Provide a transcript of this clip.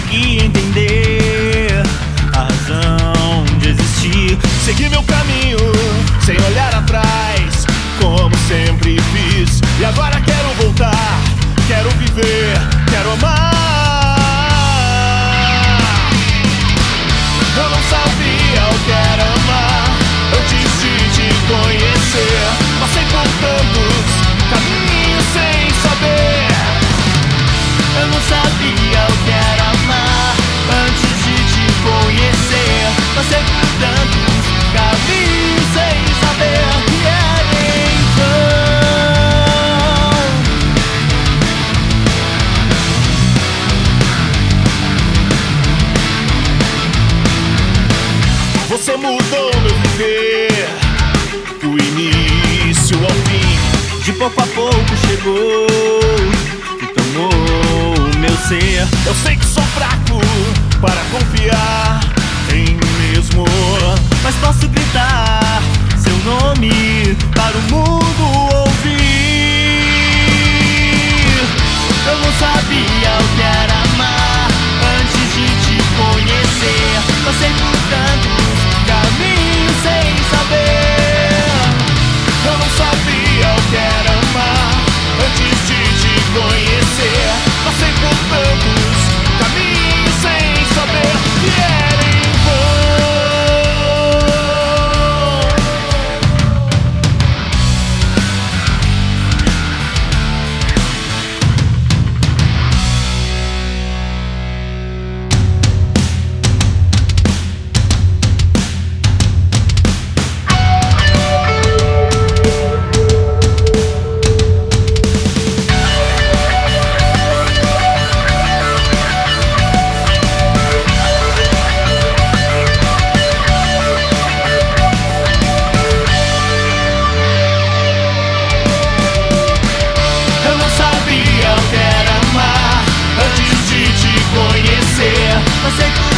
consegui entender a razão de existir. Segui meu caminho sem olhar atrás, como sempre fiz. E agora quero voltar, quero viver, quero amar. Eu não sabia o que era amar antes de te conhecer. Passei por tantos caminhos sem saber. Eu não sabia o que era amar antes de te conhecer. Passei por tantos caminhos sem saber o que era então. Você mudou meu viver, do início ao fim. De pouco a pouco chegou e tomou o meu ser. Eu sei que sou fraco para confiar em mim mesmo, mas posso gritar seu nome para o mundo ouvir. Eu não sabia o que era amar antes de te conhecer. Passei por tantos caminhos sem saber. Eu não sabia o que era amar antes de te conhecer. Passei por tantos caminhos sem saber que era em Passei por